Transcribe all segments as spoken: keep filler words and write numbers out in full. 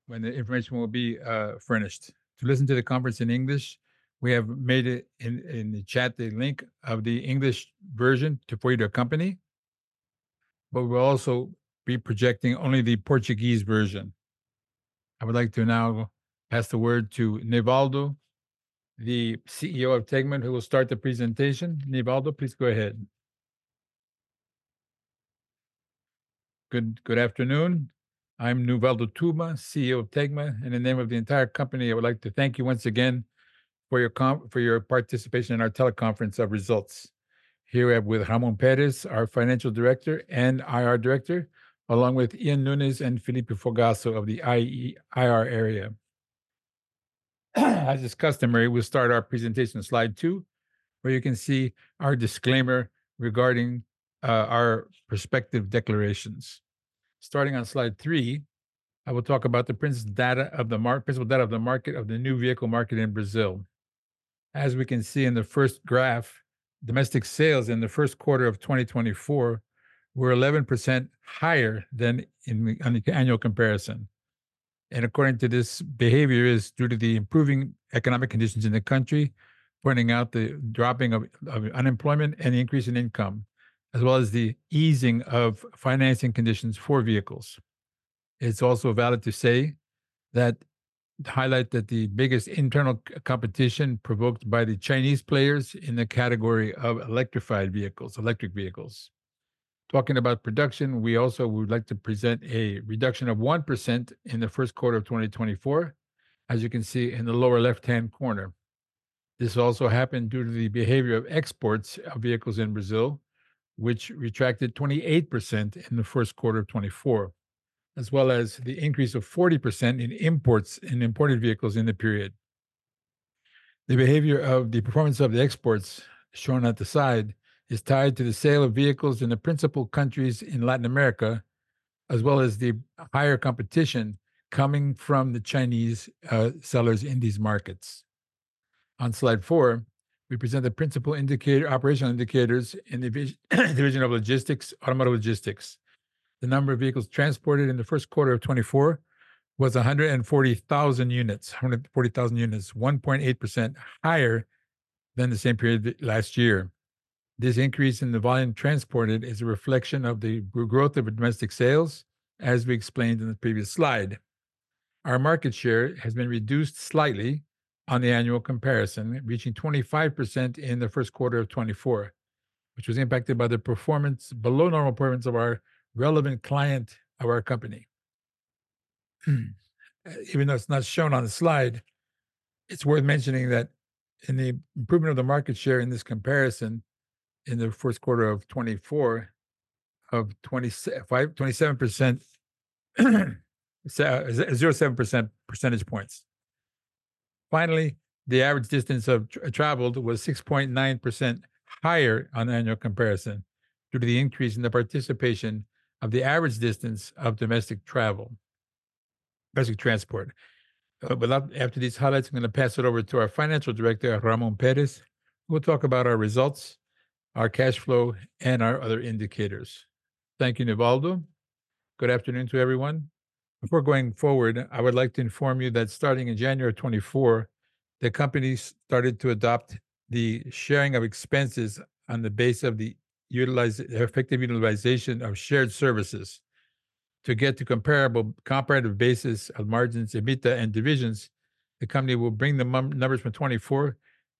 when the information will be uh, furnished. To listen to the conference in English, we have made it in, in the chat the link of the English version to, for you to accompany, but we'll also be projecting only the Portuguese version. I would like to now pass the word to Nivaldo, the C E O of Tegman, who will start the presentation. Nivaldo, please go ahead. Good, good afternoon. I'm Nivaldo Tuma, C E O of Tegma. In the name of the entire company, I would like to thank you once again for your com- for your participation in our teleconference of results. Here we have with Ramon Perez, our financial director and I R director, along with Ian Nunes and Felipe Fogasso of the I E, I R area. As is customary, we'll start our presentation on slide two, where you can see our disclaimer regarding uh, our prospective declarations. Starting on slide three, I will talk about the principal data of the mar- principal data of the market of the new vehicle market in Brazil. As we can see in the first graph, domestic sales in the first quarter of twenty twenty-four were eleven percent higher than in the, on the annual comparison. And according to this behavior is due to the improving economic conditions in the country, pointing out the dropping of, of unemployment and the increase in income, as well as the easing of financing conditions for vehicles. It's also valid to say that highlight that the biggest internal competition provoked by the Chinese players in the category of electrified vehicles, electric vehicles. Talking about production, we also would like to present a reduction of one percent in the first quarter of twenty twenty-four, as you can see in the lower left-hand corner. This also happened due to the behavior of exports of vehicles in Brazil, which retracted twenty-eight percent in the first quarter of twenty-four, as well as the increase of forty percent in imports in imported vehicles in the period. The behavior of the performance of the exports, shown at the side, is tied to the sale of vehicles in the principal countries in Latin America, as well as the higher competition coming from the Chinese uh, sellers in these markets. On slide four, we present the principal indicator, operational indicators in the division of logistics, automotive logistics. The number of vehicles transported in the first quarter of twenty-four was one hundred forty thousand units, one hundred forty thousand units, one point eight percent higher than the same period last year. This increase in the volume transported is a reflection of the growth of domestic sales, as we explained in the previous slide. Our market share has been reduced slightly on the annual comparison, reaching twenty-five percent in the first quarter of twenty-four, which was impacted by the performance, below normal performance of our relevant client of our company. Even though it's not shown on the slide, it's worth mentioning that in the improvement of the market share in this comparison, in the first quarter of twenty-four, of twenty-five, twenty-seven percent, zero point seven percent percentage points. Finally, the average distance of tra- traveled was six point nine percent higher on the annual comparison due to the increase in the participation of the average distance of domestic travel, domestic transport. Uh, but after these highlights, I'm going to pass it over to our financial director, Ramon Perez, who will talk about our results, our cash flow, and our other indicators. Thank you, Nivaldo. Good afternoon to everyone. Before going forward, I would like to inform you that starting in January twenty-four, the company started to adopt the sharing of expenses on the base of the utilize, effective utilization of shared services. To get to comparable comparative basis of margins, EBITDA, and divisions, the company will bring the mum- numbers from twenty-four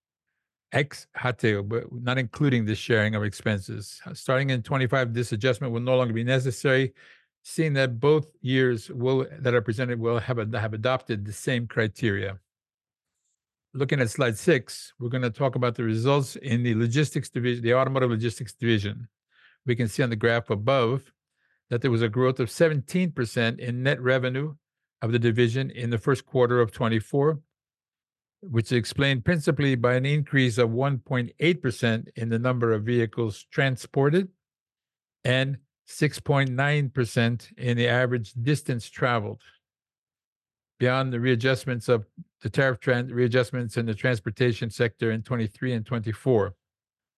ex hateo, but not including the sharing of expenses. Starting in twenty-five, this adjustment will no longer be necessary, seeing that both years will that are presented will have, a, have adopted the same criteria. Looking at slide six, we're going to talk about the results in the logistics division, the automotive logistics division. We can see on the graph above that there was a growth of seventeen percent in net revenue of the division in the first quarter of twenty-four, which is explained principally by an increase of one point eight percent in the number of vehicles transported and six point nine percent in the average distance traveled. Beyond the readjustments of the tariff trend, readjustments in the transportation sector in twenty-three and twenty-four.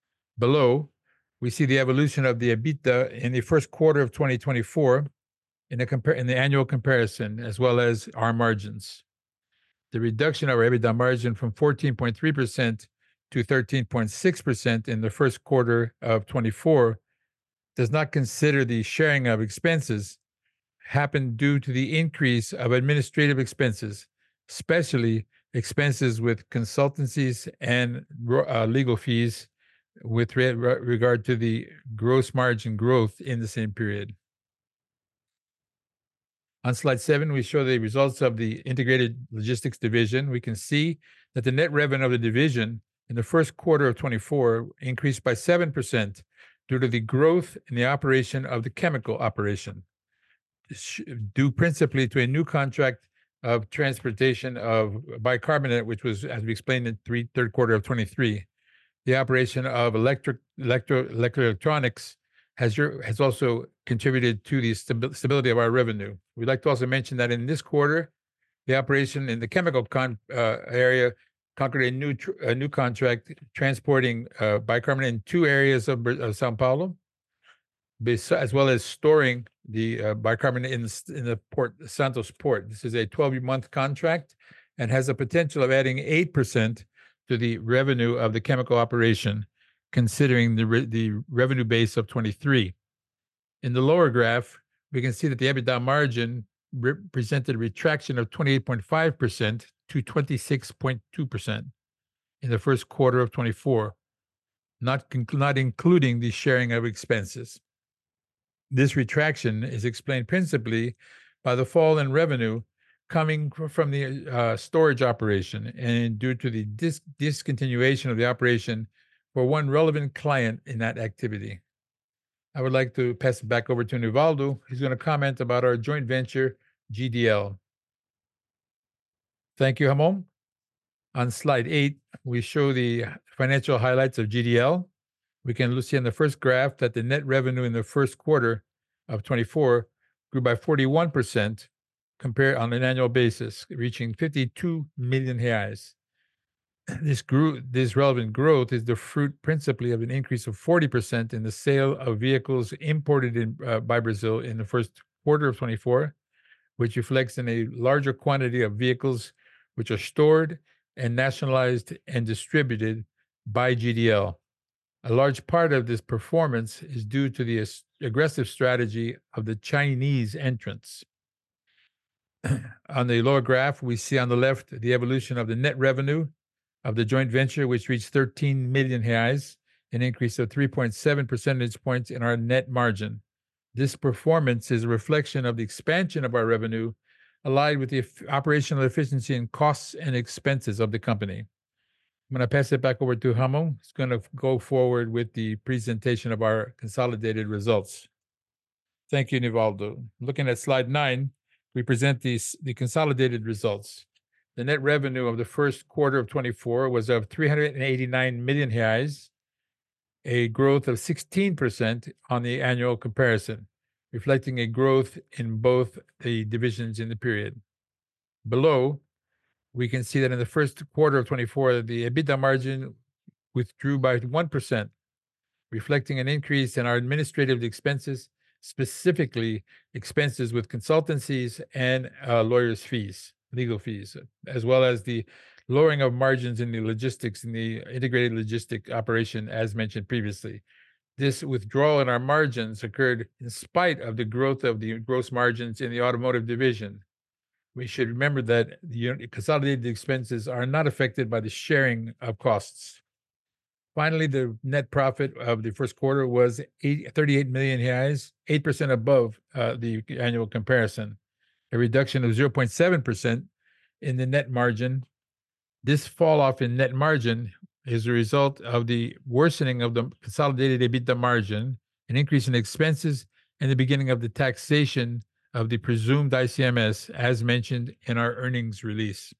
Below, we see the evolution of the EBITDA in the first quarter of twenty twenty-four in the compare in the annual comparison, as well as our margins. The reduction of our EBITDA margin from fourteen point three percent to thirteen point six percent in the first quarter of twenty-four does not consider the sharing of expenses, happened due to the increase of administrative expenses, especially expenses with consultancies and uh, legal fees with re regard to the gross margin growth in the same period. On slide seven, we show the results of the Integrated Logistics Division. We can see that the net revenue of the division in the first quarter of twenty-four increased by seven percent due to the growth in the operation of the chemical operation, due principally to a new contract of transportation of bicarbonate, which was, as we explained, in three, third quarter of twenty-three. The operation of electric, electro, electronics has, has also contributed to the stabi stability of our revenue. We'd like to also mention that in this quarter, the operation in the chemical con, uh, area conquered a new a new contract transporting uh, bicarbonate in two areas of, of Sao Paulo, as well as storing the uh, bicarbonate in the, in the port, Santos port. This is a twelve-month contract and has a potential of adding eight percent to the revenue of the chemical operation, considering the, re the revenue base of twenty-three. In the lower graph, we can see that the EBITDA margin represented a retraction of twenty-eight point five percent to twenty-six point two percent in the first quarter of twenty-four, not, not including the sharing of expenses. This retraction is explained principally by the fall in revenue coming from the uh, storage operation and due to the dis discontinuation of the operation for one relevant client in that activity. I would like to pass it back over to Nivaldo, who's going to comment about our joint venture, G D L. Thank you, Ramon. On slide eight, we show the financial highlights of G D L. We can see in the first graph that the net revenue in the first quarter of twenty-four grew by forty-one percent compared on an annual basis, reaching fifty-two million reais. This grew, this relevant growth is the fruit principally of an increase of forty percent in the sale of vehicles imported in, uh, by Brazil in the first quarter of twenty-four, which reflects in a larger quantity of vehicles which are stored and nationalized and distributed by G D L. A large part of this performance is due to the aggressive strategy of the Chinese entrants. On the lower graph, we see on the left the evolution of the net revenue of the joint venture, which reached thirteen million reais, an increase of three point seven percentage points in our net margin. This performance is a reflection of the expansion of our revenue, allied with the operational efficiency in costs and expenses of the company. I'm going to pass it back over to Ramon. He's going to go forward with the presentation of our consolidated results. Thank you, Nivaldo. Looking at slide nine, we present these, the consolidated results. The net revenue of the first quarter of twenty-four was of three hundred eighty-nine million reais, a growth of sixteen percent on the annual comparison, reflecting a growth in both the divisions in the period. Below, we can see that in the first quarter of twenty-four, the EBITDA margin withdrew by one percent, reflecting an increase in our administrative expenses, specifically expenses with consultancies and uh, lawyers' fees, legal fees, as well as the lowering of margins in the logistics, in the integrated logistic operation, as mentioned previously. This withdrawal in our margins occurred in spite of the growth of the gross margins in the automotive division. We should remember that the consolidated expenses are not affected by the sharing of costs. Finally, the net profit of the first quarter was thirty-eight million reais, eight percent above uh, the annual comparison, a reduction of zero point seven percent in the net margin. This fall off in net margin is a result of the worsening of the consolidated EBITDA margin, an increase in expenses, and the beginning of the taxation of the presumed I C M S, as mentioned in our earnings release.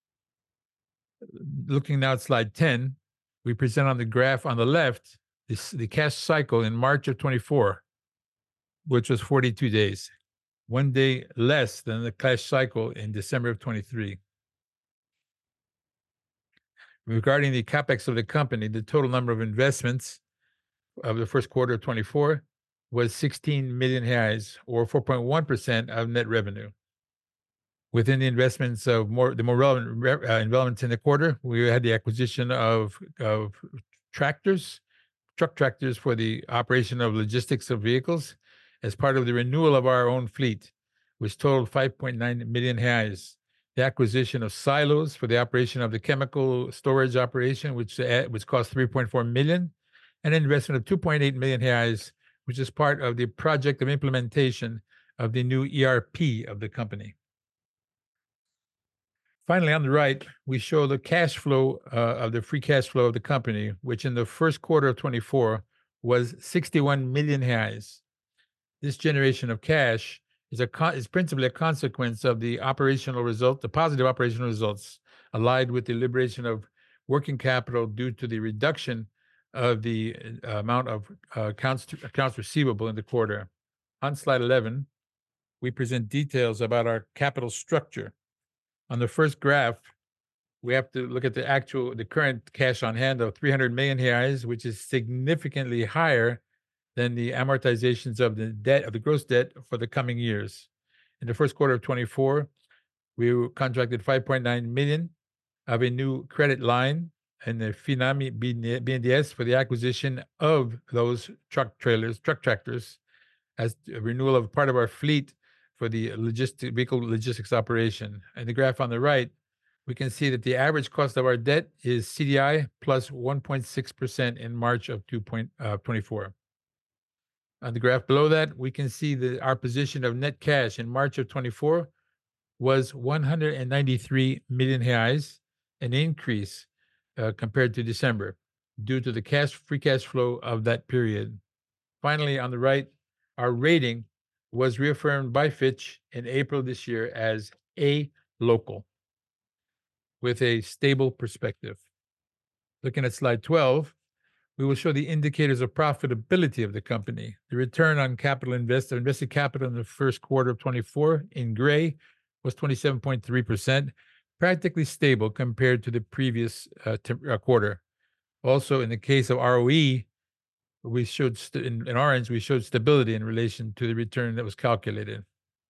Looking now at slide ten, we present on the graph on the left this, the cash cycle in March of twenty-four, which was forty-two days, one day less than the cash cycle in December of twenty-three. Regarding the capex of the company, the total number of investments of the first quarter of twenty-four was sixteen million reais, or four point one percent of net revenue. Within the investments of more the more relevant uh, investments in the quarter, we had the acquisition of of tractors, truck tractors for the operation of logistics of vehicles as part of the renewal of our own fleet, which totaled five point nine million reais. The acquisition of silos for the operation of the chemical storage operation, which uh, which cost three point four million, and an investment of two point eight million reais, which is part of the project of implementation of the new E R P of the company. Finally, on the right, we show the cash flow uh, of the free cash flow of the company, which in the first quarter of twenty-four was sixty-one million reais. This generation of cash is a is principally a consequence of the operational result, the positive operational results, allied with the liberation of working capital due to the reduction of the uh, amount of uh, accounts to, accounts receivable in the quarter. On slide eleven, we present details about our capital structure. On the first graph, we have to look at the actual, the current cash on hand of three hundred million reais, which is significantly higher than the amortizations of the debt, of the gross debt for the coming years. In the first quarter of twenty-four, we contracted five point nine million of a new credit line in the Finame B N D E S for the acquisition of those truck trailers, truck tractors, as a renewal of part of our fleet for the logistic vehicle logistics operation. And the graph on the right, we can see that the average cost of our debt is C D I plus one point six percent in March of two thousand twenty-four. On the graph below that, we can see that our position of net cash in March of twenty-four was one hundred ninety-three million reais, an increase uh, compared to December, due to the cash free cash flow of that period. Finally, on the right, our rating was reaffirmed by Fitch in April this year as A local, with a stable perspective. Looking at slide twelve, we will show the indicators of profitability of the company. The return on capital invested, invested capital in the first quarter of twenty-four in gray was twenty-seven point three percent, practically stable compared to the previous uh, t- uh, quarter. Also, in the case of R O E, we showed st- in, in orange, we showed stability in relation to the return that was calculated.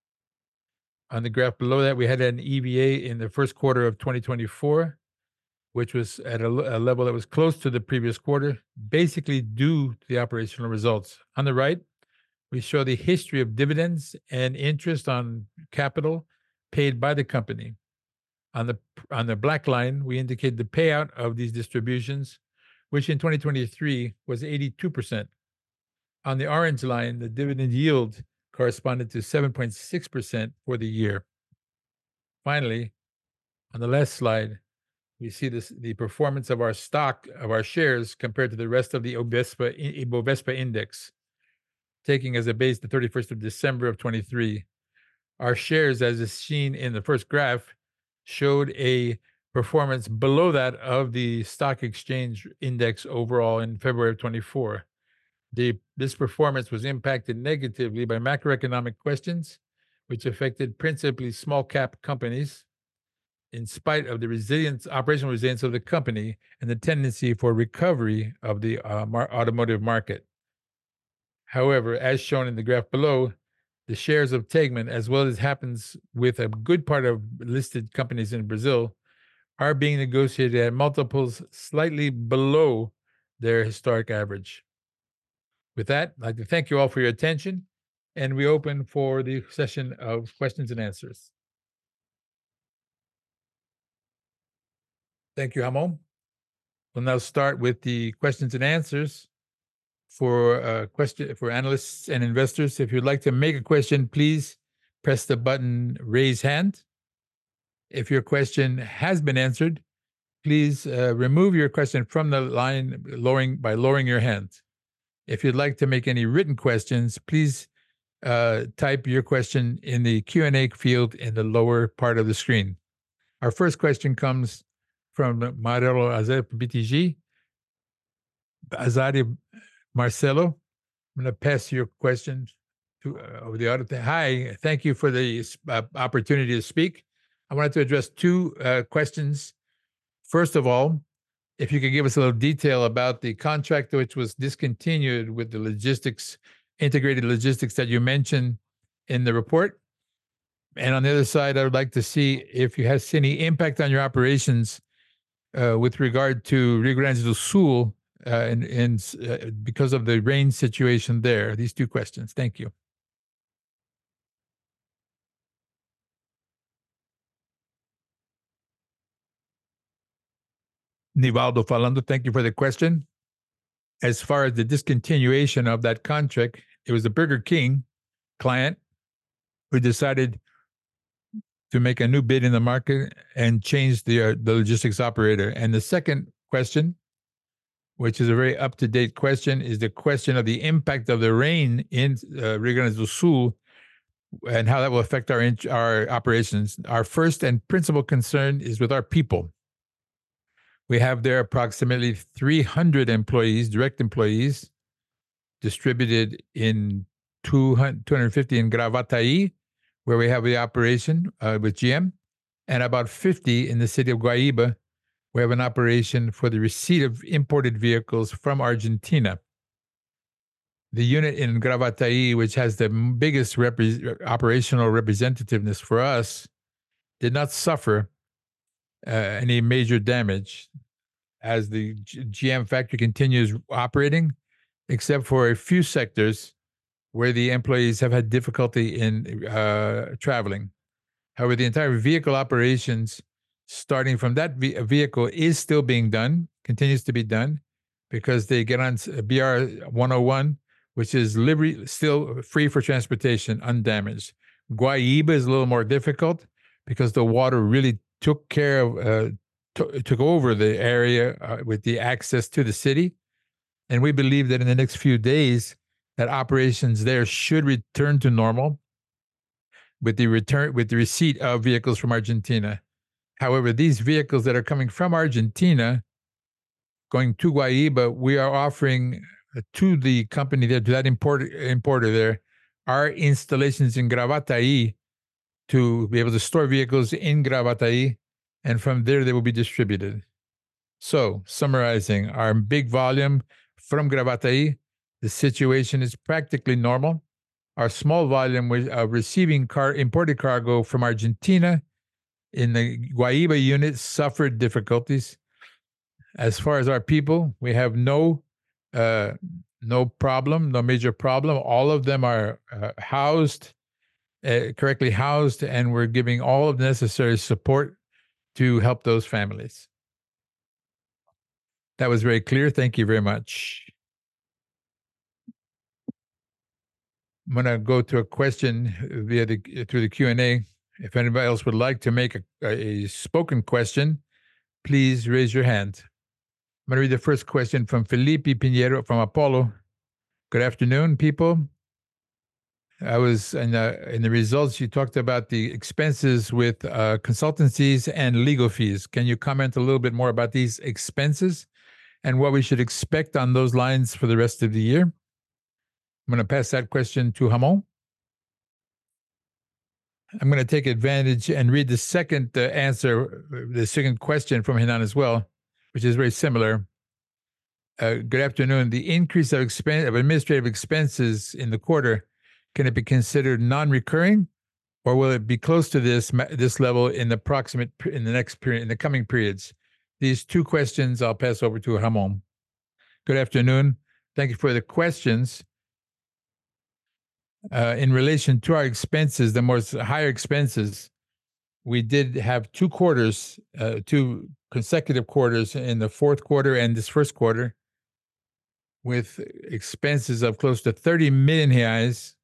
On the graph below that, we had an E V A in the first quarter of twenty twenty-four, which was at a, a level that was close to the previous quarter, basically due to the operational results. On the right, we show the history of dividends and interest on capital paid by the company. On the on the black line, we indicate the payout of these distributions, which in twenty twenty-three was eighty-two percent. On the orange line, the dividend yield corresponded to seven point six percent for the year. Finally, on the last slide, we see this, the performance of our stock, of our shares, compared to the rest of the Ibovespa, Ibovespa index, taking as a base the thirty-first of December of twenty-three. Our shares, as is seen in the first graph, showed a performance below that of the stock exchange index overall in February of twenty-four. The, this performance was impacted negatively by macroeconomic questions, which affected principally small cap companies, in spite of the resilience, operational resilience of the company and the tendency for recovery of the uh, mar- automotive market. However, as shown in the graph below, the shares of Tegman, as well as happens with a good part of listed companies in Brazil, are being negotiated at multiples slightly below their historic average. With that, I'd like to thank you all for your attention, and we open for the session of questions and answers. Thank you, Ramon. We'll now start with the questions and answers for uh, question for analysts and investors. If you'd like to make a question, please press the button "Raise Hand." If your question has been answered, please uh, remove your question from the line lowering by lowering your hand. If you'd like to make any written questions, please uh, type your question in the Q and A field in the lower part of the screen. Our first question comes from Marcelo Azar, B T G. Azari Marcelo, I'm going to pass your question to uh, over the audio. Hi, thank you for the uh, opportunity to speak. I wanted to address two uh, questions. First of all, if you could give us a little detail about the contract which was discontinued with the logistics integrated logistics that you mentioned in the report. And on the other side, I would like to see if you have any impact on your operations uh, with regard to Rio Grande do Sul uh, and, and uh, because of the rain situation there. These two questions. Thank you. Nivaldo falando, thank you for the question. As far as the discontinuation of that contract, it was the Burger King client who decided to make a new bid in the market and change the, uh, the logistics operator. And the second question, which is a very up-to-date question, is the question of the impact of the rain in uh, Rio Grande do Sul and how that will affect our, our operations. Our first and principal concern is with our people. We have there approximately three hundred employees, direct employees, distributed in two hundred fifty in Gravataí, where we have the operation uh, with G M, and about fifty in the city of Guaíba. We have an operation for the receipt of imported vehicles from Argentina. The unit in Gravataí, which has the biggest repre- operational representativeness for us, did not suffer uh, any major damage as the G M factory continues operating, except for a few sectors where the employees have had difficulty in uh, traveling. However, the entire vehicle operations, starting from that ve- vehicle, is still being done, continues to be done, because they get on B R one oh one, which is liberty, still free for transportation, undamaged. Guaíba is a little more difficult because the water really took care of, uh, t- took over the area uh, with the access to the city. And we believe that in the next few days, that operations there should return to normal with the return with the receipt of vehicles from Argentina. However, these vehicles that are coming from Argentina, going to Guaíba, we are offering to the company there, to that importer, importer there, our installations in Gravataí to be able to store vehicles in Gravataí, and from there they will be distributed. So, summarizing, our big volume from Gravataí, the situation is practically normal. Our small volume with uh, receiving car imported cargo from Argentina in the Guaíba unit suffered difficulties. As far as our people, we have no uh, no problem, no major problem. All of them are uh, housed, uh, correctly housed, and we're giving all of the necessary support to help those families. That was very clear. Thank you very much. I'm going to go to a question via the through the Q and A. If anybody else would like to make a, a spoken question, please raise your hand. I'm going to read the first question from Felipe Pinheiro from Apollo. Good afternoon, people. I was in the, in the results, you talked about the expenses with uh, consultancies and legal fees. Can you comment a little bit more about these expenses and what we should expect on those lines for the rest of the year? I'm going to pass that question to Ramon. I'm going to take advantage and read the second uh, answer, the second question from Hinan as well, which is very similar. Uh, good afternoon. The increase of, expen- of administrative expenses in the quarter, can it be considered non-recurring, or will it be close to this this level in the proximate in the next period in the coming periods? These two questions I'll pass over to Ramon. Good afternoon. Thank you for the questions. Uh, in relation to our expenses, the more higher expenses, we did have two quarters, uh, two consecutive quarters in the fourth quarter and this first quarter, with expenses of close to thirty million reais.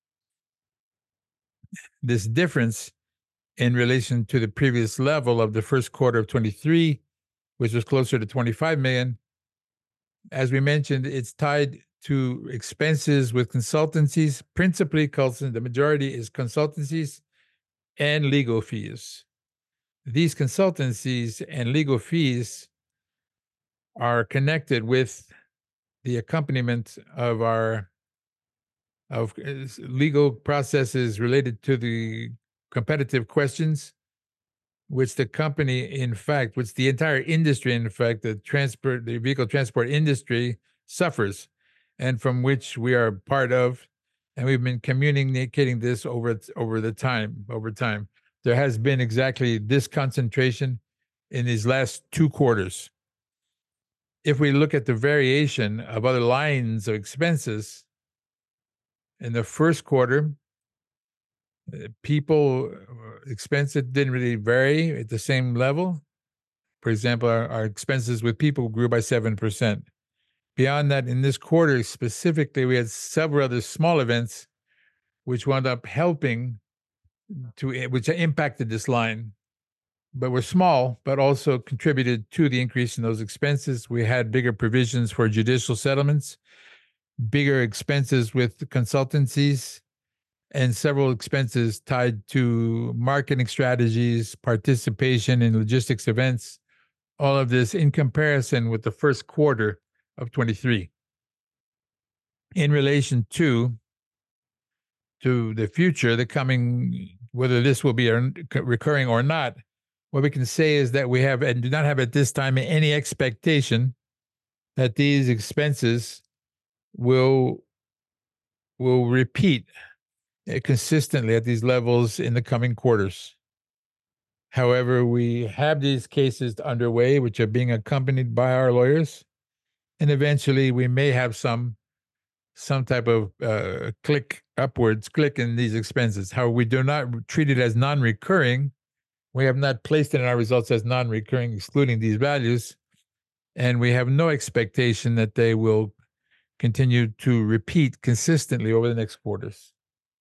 This difference in relation to the previous level of the first quarter of twenty-three, which was closer to twenty-five million. As we mentioned, it's tied to expenses with consultancies, principally the majority is consultancies and legal fees. These consultancies and legal fees are connected with the accompaniment of our of legal processes related to the competitive questions, which the company, in fact, which the entire industry, in fact, the transport, the vehicle transport industry suffers. and from which we are part of, and we've been communicating this over over the time over time. There has been exactly this concentration in these last two quarters. If we look at the variation of other lines of expenses, in the first quarter, people expenses didn't really vary at the same level. For example, our, our expenses with people grew by seven percent. Beyond that, in this quarter specifically, we had several other small events which wound up helping to, which impacted this line, but were small, but also contributed to the increase in those expenses. We had bigger provisions for judicial settlements, bigger expenses with consultancies, and several expenses tied to marketing strategies, participation in logistics events, all of this in comparison with the first quarter of twenty-three. In relation to, to the future, the coming, whether this will be recurring or not, what we can say is that we have and do not have at this time any expectation that these expenses will, will repeat consistently at these levels in the coming quarters. However, we have these cases underway, which are being accompanied by our lawyers, and eventually we may have some some type of uh, click upwards, click in these expenses. However, we do not treat it as non-recurring. We have not placed it in our results as non-recurring, excluding these values, and we have no expectation that they will continue to repeat consistently over the next quarters.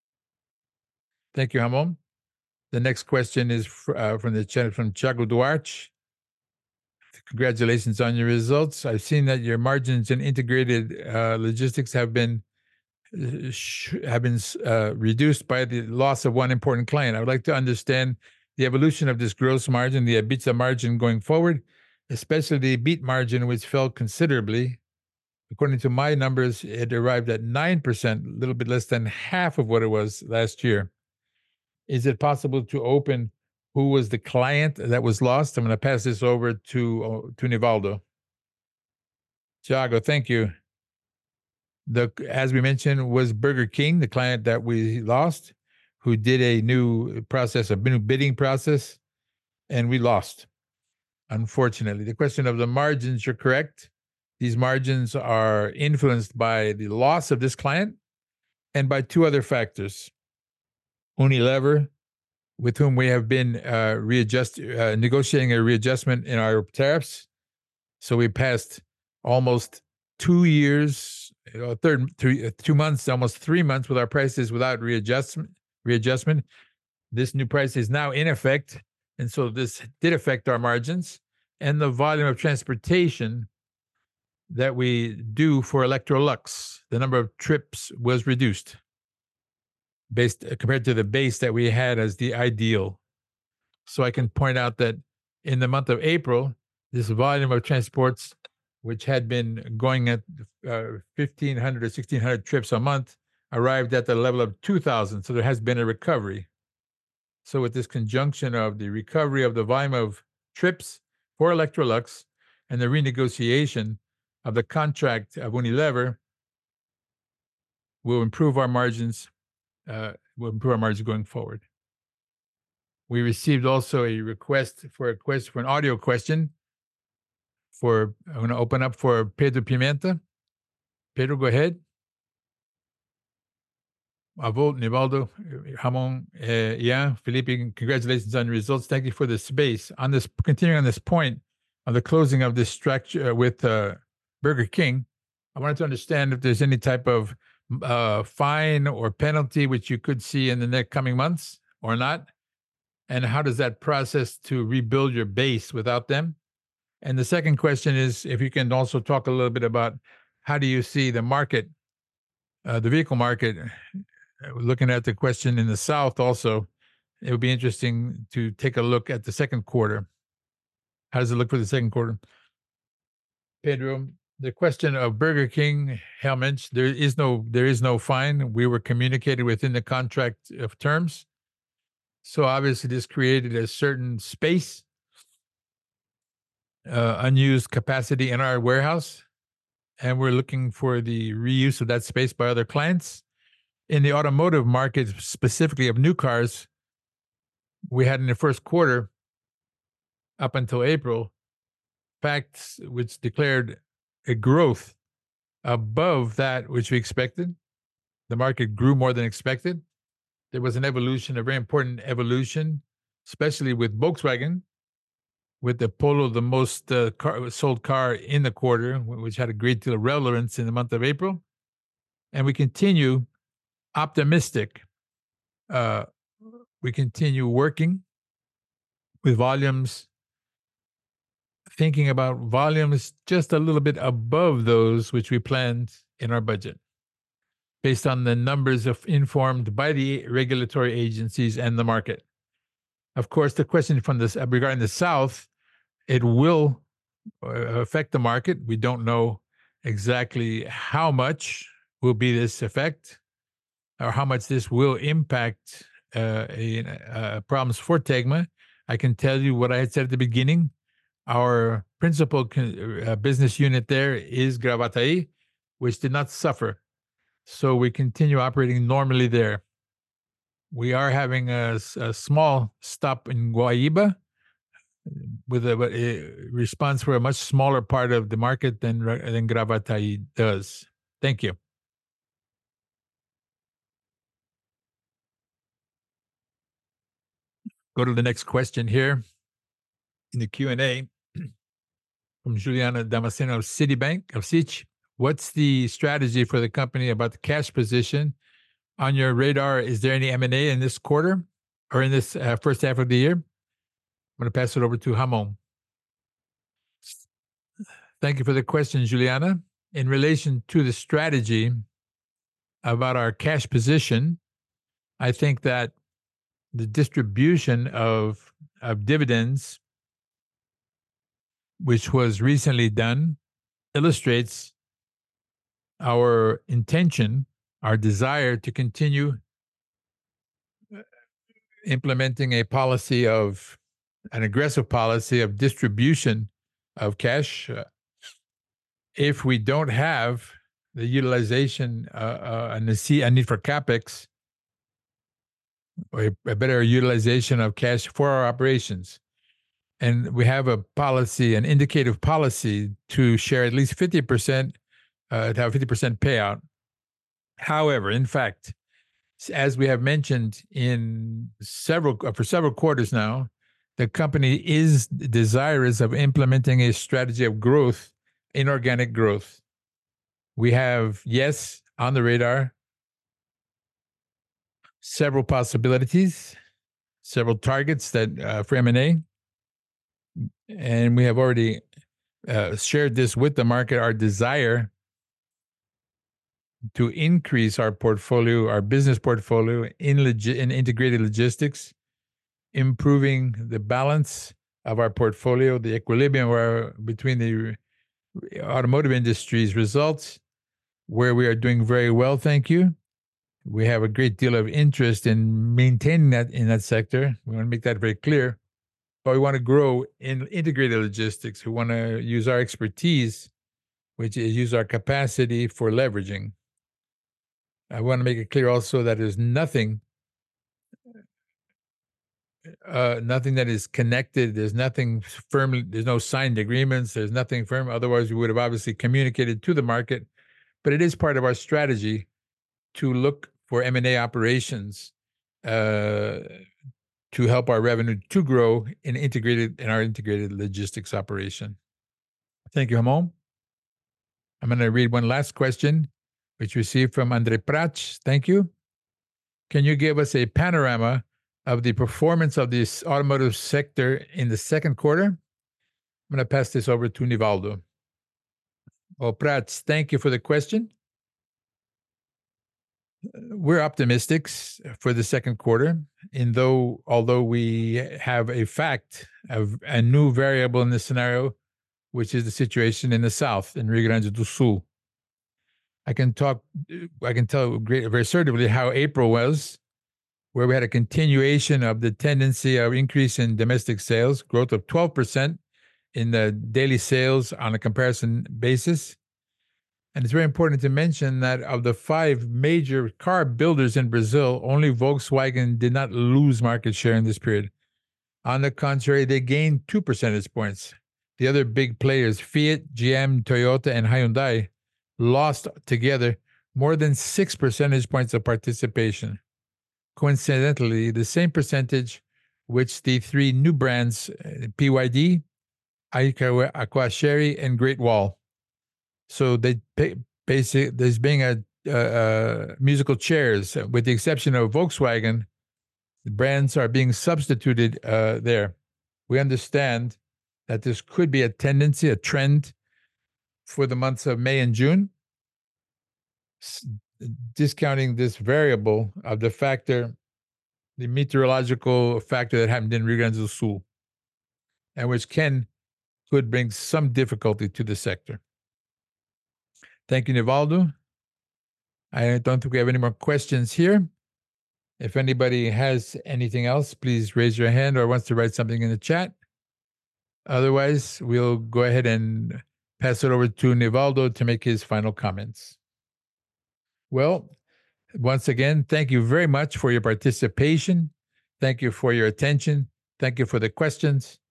Thank you, Ramon. The next question is uh, from the channel from Thiago Duarte. Congratulations on your results. I've seen that your margins in integrated uh, logistics have been uh, sh- have been uh, reduced by the loss of one important client. I would like to understand the evolution of this gross margin, the EBITDA margin going forward, especially the E B I T margin, which fell considerably. According to my numbers, it arrived at nine percent, a little bit less than half of what it was last year. Is it possible to open who was the client that was lost? I'm going to pass this over to, to Nivaldo. Thiago, thank you. The, as we mentioned, was Burger King, the client that we lost, who did a new process, a new bidding process, and we lost, unfortunately. The question of the margins, you're correct. These margins are influenced by the loss of this client and by two other factors. Unilever, with whom we have been uh, readjust, uh, negotiating a readjustment in our tariffs. So we passed almost two years, uh, third three, uh, two months, almost three months with our prices without readjustment. Readjustment. This new price is now in effect, and so this did affect our margins. And the volume of transportation that we do for Electrolux, the number of trips was reduced, based compared to the base that we had as the ideal. So I can point out that in the month of April, this volume of transports, which had been going at uh, fifteen hundred or sixteen hundred trips a month, arrived at the level of two thousand. So there has been a recovery. So with this conjunction of the recovery of the volume of trips for Electrolux and the renegotiation of the contract of Unilever, will improve our margins Uh, will improve our margins going forward. We received also a request for a quest for an audio question. For I'm going to open up for Pedro Pimenta. Pedro, go ahead. Avo, Nivaldo, Ramon, uh, yeah, Felipe, congratulations on your results. Thank you for the space. On this, continuing on this point of the closing of this structure with uh, Burger King, I wanted to understand if there's any type of uh, fine or penalty which you could see in the next coming months or not, and how does that process to rebuild your base without them? And the second question is if you can also talk a little bit about how do you see the market, uh, the vehicle market, looking at the question in the South also, it would be interesting to take a look at the second quarter. How does it look for the second quarter? Pedro, the question of Burger King, Helmich, there is no there is no fine. We were communicated within the contract of terms. So obviously this created a certain space, uh, unused capacity in our warehouse. and we're looking for the reuse of that space by other clients. In the automotive market, specifically of new cars, we had in the first quarter, up until April, facts which declared a growth above that which we expected. The market grew more than expected. There was an evolution, a very important evolution, especially with Volkswagen, with the Polo, the most uh, car, sold car in the quarter, which had a great deal of relevance in the month of April. And we continue optimistic. Uh, we continue working with volumes, thinking about volumes just a little bit above those which we planned in our budget, based on the numbers of informed by the regulatory agencies and the market. Of course, the question from this regarding the South, it will affect the market. We don't know exactly how much will be this effect, or how much this will impact uh, a, uh, problems for Tegma. I can tell you what I had said at the beginning. Our principal con- uh, business unit there is Gravataí, which did not suffer. So we continue operating normally there. We are having a, a small stop in Guaíba with a, a response for a much smaller part of the market than, than Gravataí does. Thank you. Go to the next question here in the Q and A from Juliana Damasceno of Citibank, of Citi. What's the strategy for the company about the cash position? On your radar, is there any M and A in this quarter or in this uh, first half of the year? I'm going to pass it over to Ramon. Thank you for the question, Juliana. In relation to the strategy about our cash position, I think that the distribution of, of dividends, which was recently done, illustrates our intention, our desire to continue implementing a policy of, an aggressive policy of distribution of cash. Uh, if we don't have the utilization uh, uh, and the a need for capex, or a, a better utilization of cash for our operations, and we have a policy, an indicative policy to share at least fifty percent, uh, to have fifty percent payout. However, in fact, as we have mentioned in several for several quarters now, the company is desirous of implementing a strategy of growth, inorganic growth. We have, yes, on the radar, several possibilities, several targets that uh, for M and A, and we have already uh, shared this with the market, our desire to increase our portfolio, our business portfolio in, logi- in integrated logistics, improving the balance of our portfolio, the equilibrium our, between the automotive industry's results, where we are doing very well, thank you. We have a great deal of interest in maintaining that in that sector. We want to make that very clear. But we want to grow in integrated logistics. We want to use our expertise, which is use our capacity for leveraging. I want to make it clear also that there's nothing, uh, nothing that is connected. There's nothing firm. There's no signed agreements. There's nothing firm. Otherwise, we would have obviously communicated to the market. But it is part of our strategy to look for M and A operations uh, to help our revenue to grow in integrated in our integrated logistics operation. Thank you, Ramon. I'm going to read one last question, which we received from Andre Prach. Thank you. Can you give us a panorama of the performance of this automotive sector in the second quarter? I'm going to pass this over to Nivaldo. Well, Prach, thank you for the question. We're optimistic for the second quarter, and though although we have a fact of a new variable in this scenario, which is the situation in the south in Rio Grande do Sul. I can talk, I can tell great, very assertively how April was, where we had a continuation of the tendency of increase in domestic sales, growth of twelve percent in the daily sales on a comparison basis. And it's very important to mention that of the five major car builders in Brazil, only Volkswagen did not lose market share in this period. On the contrary, they gained two percentage points. The other big players, Fiat, G M, Toyota, and Hyundai, lost together more than six percentage points of participation. Coincidentally, the same percentage which the three new brands, P Y D, Aquasherry, and Great Wall. So they basic there's being a uh, uh, musical chairs, with the exception of Volkswagen, the brands are being substituted uh, there. We understand that this could be a tendency, a trend for the months of May and June, S- discounting this variable of the factor, the meteorological factor that happened in Rio Grande do Sul, and which can could bring some difficulty to the sector. Thank you, Nivaldo. I don't think we have any more questions here. If anybody has anything else, please raise your hand or wants to write something in the chat. Otherwise, we'll go ahead and pass it over to Nivaldo to make his final comments. Well, once again, thank you very much for your participation. Thank you for your attention. Thank you for the questions.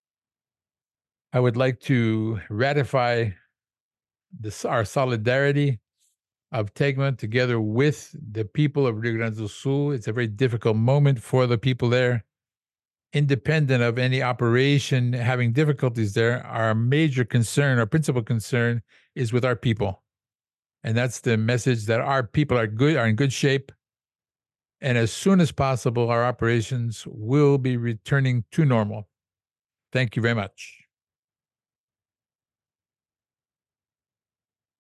I would like to ratify this, our solidarity of Tegma together with the people of Rio Grande do Sul. It's a very difficult moment for the people there. Independent of any operation having difficulties there, our major concern, our principal concern, is with our people. And that's the message, that our people are good, are in good shape. And as soon as possible, our operations will be returning to normal. Thank you very much.